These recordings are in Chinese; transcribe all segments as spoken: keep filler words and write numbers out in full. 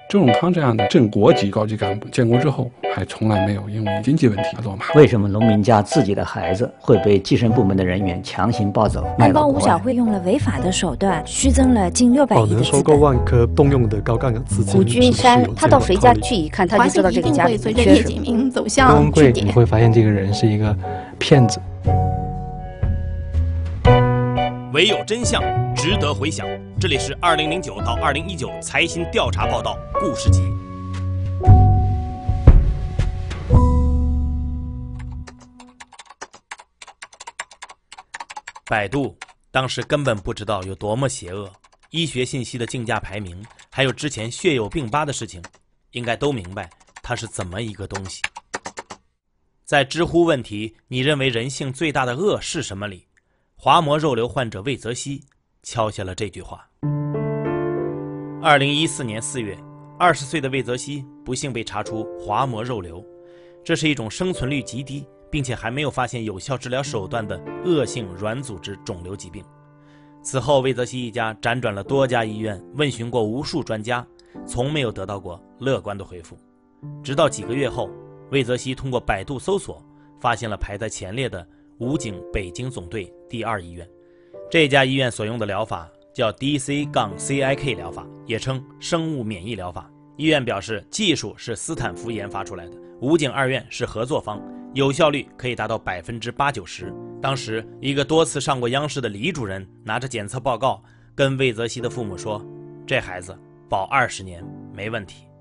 周永康这样的正国级高级干部建国之后，还从来没有因为经济问题落马。 为什么农民家自己的孩子会被计生部门的人员强行抱走？ 安邦五小会用了违法的手段，虚增了近六百亿的资本。 宝能收购万科动用的高杠杆资金。 胡军山，他到谁家去一看，他就知道这个家里随着叶锦明走向据点，你会发现这个人是一个骗子。 唯有真相值得回响。这里是二零零九到二零一九财新调查报道故事集。百度当时根本不知道有多么邪恶，医学信息的竞价排名，还有之前血友病吧的事情，应该都明白它是怎么一个东西。在知乎问题你认为人性最大的恶是什么里，滑膜肉瘤患者魏则西敲下了这句话。二零一四年四月，二十岁的魏则西不幸被查出滑膜肉瘤，这是一种生存率极低并且还没有发现有效治疗手段的恶性软组织肿瘤疾病。此后魏则西一家辗转了多家医院，问询过无数专家，从没有得到过乐观的回复。直到几个月后，魏则西通过百度搜索发现了排在前列的武警北京总队第二医院。这家医院所用的疗法叫 D C C I K 疗法，也称生物免疫疗法。医院表示技术是斯坦福研发出来的，武警二院是合作方，有效率可以达到百分之八九十。当时一个多次上过央视的李主任拿着检测报告跟魏则西的父母说，这孩子保二十年没问题。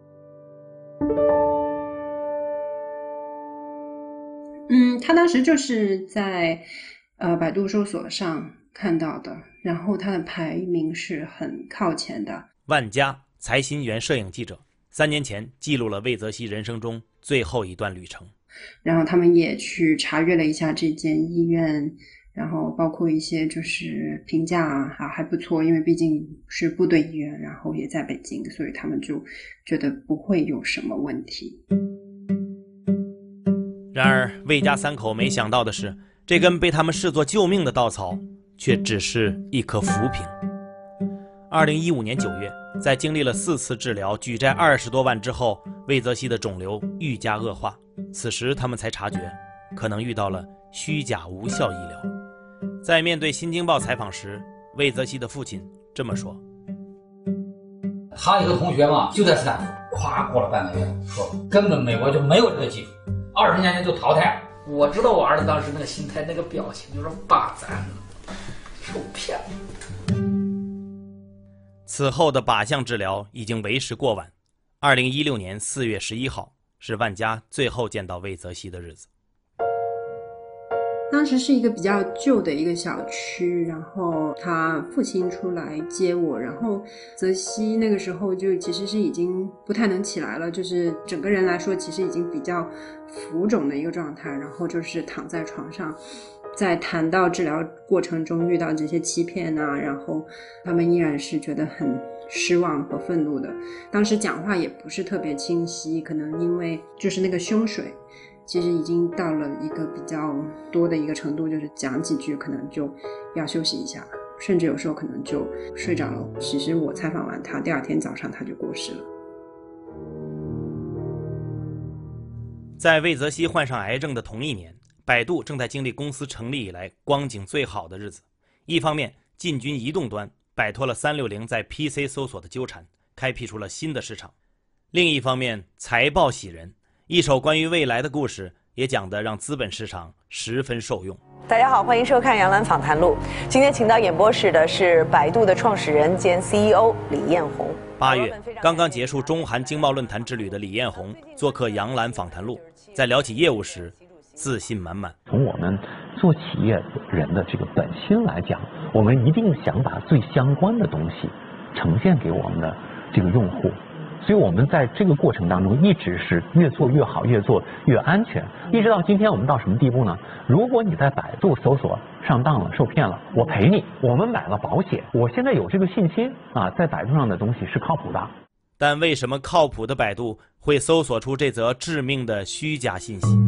嗯，他当时就是在呃百度搜索上看到的，然后他的排名是很靠前的。 万家财新原摄影记者三年前记录了魏则西人生中最后一段旅程， 然后他们也去查阅了一下这间医院，然后包括一些就是评价啊还不错，因为毕竟是部队医院，然后也在北京，所以他们就觉得不会有什么问题。 然而魏家三口没想到的是，这根被他们视作救命的稻草却只是一颗浮萍。二零一五年九月，在经历了四次治疗举债二十多万之后，魏则西的肿瘤愈加恶化，此时他们才察觉可能遇到了虚假无效医疗。在面对新京报采访时，魏则西的父亲这么说， 他一个同学嘛就在斯坦福，夸过了半个月，说根本美国就没有这个技术，二十年前就淘汰。我知道我儿子当时那个心态那个表情，就是霸占了，受骗了。 此后的靶向治疗已经为时过晚。二零一六年四月十一号是万家最后见到魏则西的日子。 当时是一个比较旧的一个小区，然后他父亲出来接我，然后泽西那个时候就其实是已经不太能起来了，就是整个人来说其实已经比较浮肿的一个状态，然后就是躺在床上，在谈到治疗过程中遇到这些欺骗啊，然后他们依然是觉得很失望和愤怒的。当时讲话也不是特别清晰，可能因为就是那个胸水其实已经到了一个比较多的一个程度，就是讲几句可能就要休息一下，甚至有时候可能就睡着了。其实我采访完他，第二天早上他就过世了。 在魏则西患上癌症的同一年，百度正在经历公司成立以来光景最好的日子。一方面，进军移动端，摆脱了三六零在 P C 搜索的纠缠，开辟出了新的市场；另一方面，财报喜人，一首关于未来的故事也讲得让资本市场十分受用。 大家好，欢迎收看杨澜访谈录。今天请到演播室的是百度的创始人兼 C E O 李彦宏。 八月，刚刚结束中韩经贸论坛之旅的李彦宏做客杨澜访谈录，在聊起业务时自信满满。 从我们做企业人的这个本心来讲，我们一定想把最相关的东西呈现给我们的这个用户，所以我们在这个过程当中一直是越做越好，越做越安全，一直到今天我们到什么地步呢？如果你在百度搜索上当了、受骗了，我赔你，我们买了保险，我现在有这个信心啊，在百度上的东西是靠谱的。 但为什么靠谱的百度会搜索出这则致命的虚假信息？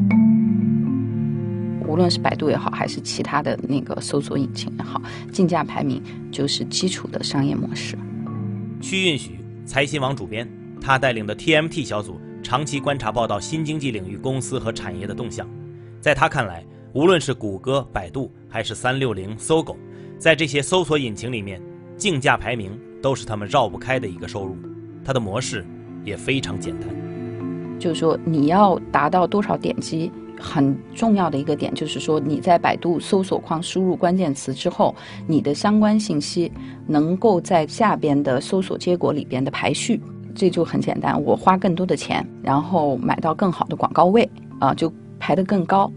无论是百度也好，还是其他的那个搜索引擎也好，竞价排名就是基础的商业模式。 屈运许财新网主编，他带领的 T M T 小组长期观察报道新经济领域公司和产业的动向。在他看来，无论是谷歌、百度还是三六零、搜狗，在这些搜索引擎里面，竞价排名都是他们绕不开的一个收入。它的模式也非常简单， 就是说你要达到多少点击，很重要的一个点就是说，你在百度搜索框输入关键词之后，你的相关信息能够在下边的搜索结果里边的排序。这就很简单，我花更多的钱，然后买到更好的广告位啊，就排得更高。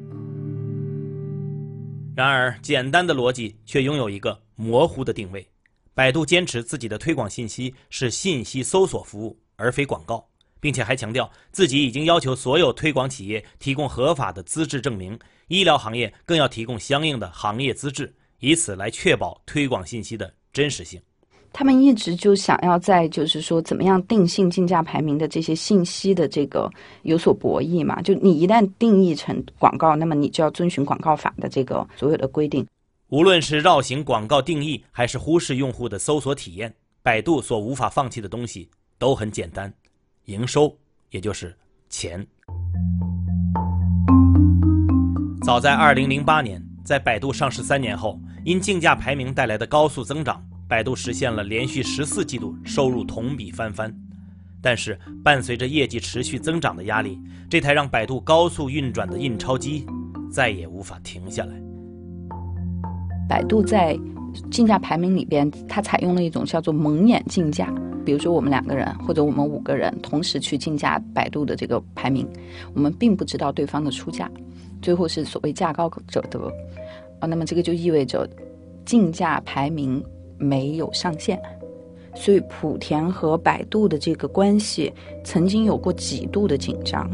然而，简单的逻辑却拥有一个模糊的定位。百度坚持自己的推广信息是信息搜索服务，而非广告，并且还强调自己已经要求所有推广企业提供合法的资质证明，医疗行业更要提供相应的行业资质，以此来确保推广信息的真实性。 他们一直就想要在就是说怎么样定性竞价排名的这些信息的这个有所博弈嘛，就你一旦定义成广告，那么你就要遵循广告法的这个所有的规定。 无论是绕行广告定义，还是忽视用户的搜索体验，百度所无法放弃的东西都很简单，营收，也就是钱。早在二零零八年，在百度上市三年后，因竞价排名带来的高速增长，百度实现了连续十四季度收入同比翻番。但是伴随着业绩持续增长的压力，这台让百度高速运转的印钞机再也无法停下来。 百度在竞价排名里边，它采用了一种叫做蒙眼竞价，比如说我们两个人或者我们五个人同时去竞价百度的这个排名，我们并不知道对方的出价，最后是所谓价高者得啊。那么这个就意味着竞价排名没有上限，所以莆田和百度的这个关系曾经有过几度的紧张。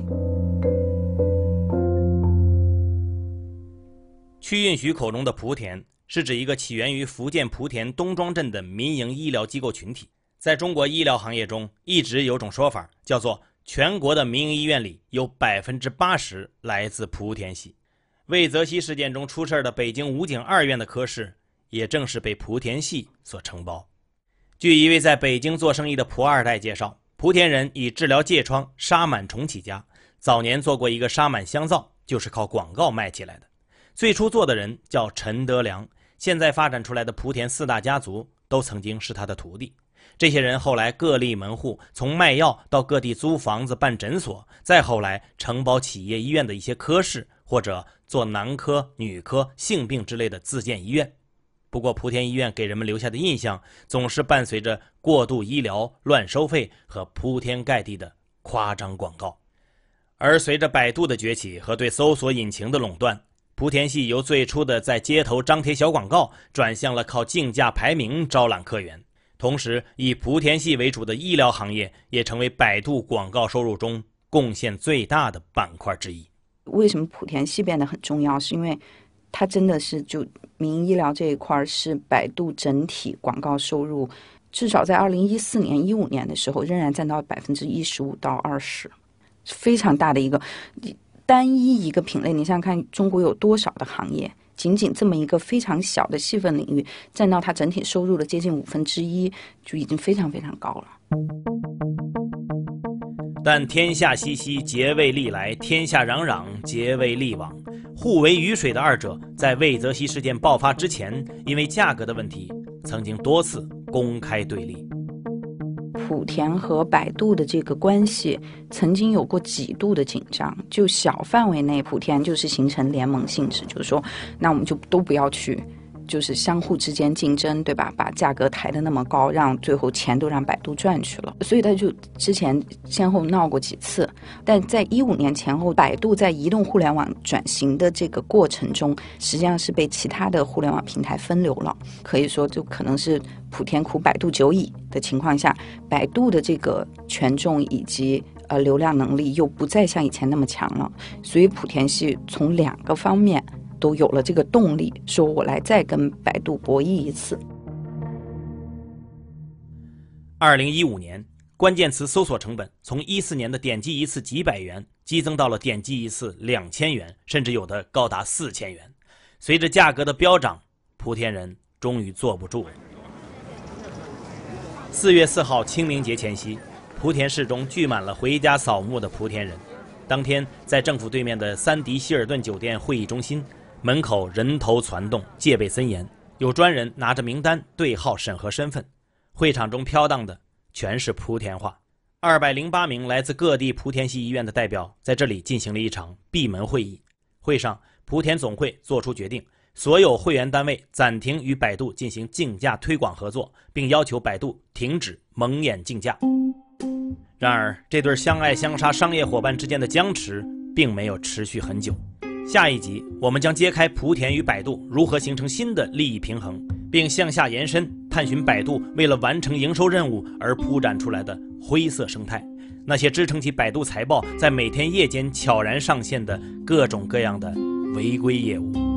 屈运许口中的莆田是指一个起源于福建莆田东庄镇的民营医疗机构群体。在中国医疗行业中，一直有种说法叫做全国的民营医院里有 百分之八十 来自莆田系。魏则西事件中出事的北京武警二院的科室也正是被莆田系所承包。据一位在北京做生意的莆二代介绍，莆田人以治疗疥疮、沙螨虫起家，早年做过一个沙螨香皂，就是靠广告卖起来的。最初做的人叫陈德良，现在发展出来的莆田四大家族都曾经是他的徒弟。这些人后来各立门户，从卖药到各地租房子办诊所，再后来承包企业医院的一些科室，或者做男科、女科、性病之类的自建医院。不过莆田医院给人们留下的印象总是伴随着过度医疗、乱收费和铺天盖地的夸张广告。而随着百度的崛起和对搜索引擎的垄断，莆田系由最初的在街头张贴小广告，转向了靠竞价排名招揽客源。同时，以莆田系为主的医疗行业也成为百度广告收入中贡献最大的板块之一。 为什么莆田系变得很重要？是因为它真的是就民营医疗这一块是百度整体广告收入，至少在二零一四年、一五年的时候，仍然占到百分之一十五到二十，非常大的一个单一一个品类。你想想看，中国有多少的行业？仅仅这么一个非常小的细分领域，占到它整体收入的接近五分之一，就已经非常非常高了。 但天下熙熙，皆为利来；天下攘攘，皆为利往。互为鱼水的二者，在魏则西事件爆发之前，因为价格的问题，曾经多次公开对立。 莆田和百度的这个关系曾经有过几度的紧张，就小范围内莆田就是形成联盟性质，就是说那我们就都不要去就是相互之间竞争，对吧？把价格抬得那么高，让最后钱都让百度赚去了。所以他就之前先后闹过几次，但在一五年前后，百度在移动互联网转型的这个过程中，实际上是被其他的互联网平台分流了。可以说，就可能是莆田苦百度久矣的情况下，百度的这个权重以及呃流量能力又不再像以前那么强了，所以莆田系从两个方面都有了这个动力，说我来再跟百度博弈一次。 二零一五年，关键词搜索成本从一四年的点击一次几百元，激增到了点击一次两千元，甚至有的高达四千元。随着价格的飙涨，莆田人终于坐不住了。 四月四号清明节前夕，莆田市中聚满了回家扫墓的莆田人。当天，在政府对面的三迪希尔顿酒店会议中心门口人头攒动，戒备森严，有专人拿着名单对号审核身份。会场中飘荡的全是莆田话。二百零八名来自各地莆田系医院的代表在这里进行了一场闭门会议。会上，莆田总会作出决定，所有会员单位暂停与百度进行竞价推广合作，并要求百度停止蒙眼竞价。然而，这对相爱相杀商业伙伴之间的僵持并没有持续很久。下一集，我们将揭开莆田与百度如何形成新的利益平衡，并向下延伸，探寻百度为了完成营收任务而铺展出来的灰色生态，那些支撑起百度财报在每天夜间悄然上线的各种各样的违规业务。